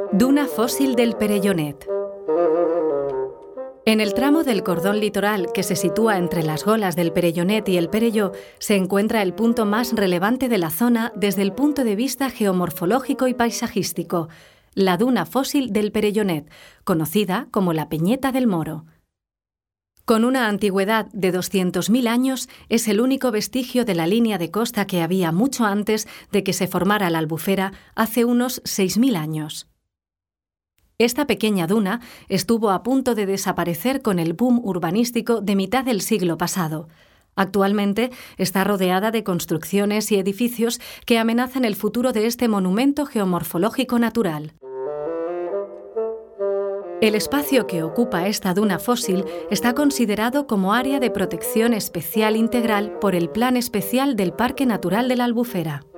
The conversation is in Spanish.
Duna fósil del Perellonet. En el tramo del cordón litoral que se sitúa entre las golas del Perellonet y el Perelló se encuentra el punto más relevante de la zona desde el punto de vista geomorfológico y paisajístico, la duna fósil del Perellonet, conocida como la Peñeta del Moro. Con una antigüedad de 200.000 años, es el único vestigio de la línea de costa que había mucho antes de que se formara la Albufera hace unos 6.000 años. Esta pequeña duna estuvo a punto de desaparecer con el boom urbanístico de mitad del siglo pasado. Actualmente está rodeada de construcciones y edificios que amenazan el futuro de este monumento geomorfológico natural. El espacio que ocupa esta duna fósil está considerado como área de protección especial integral por el Plan Especial del Parque Natural de la Albufera.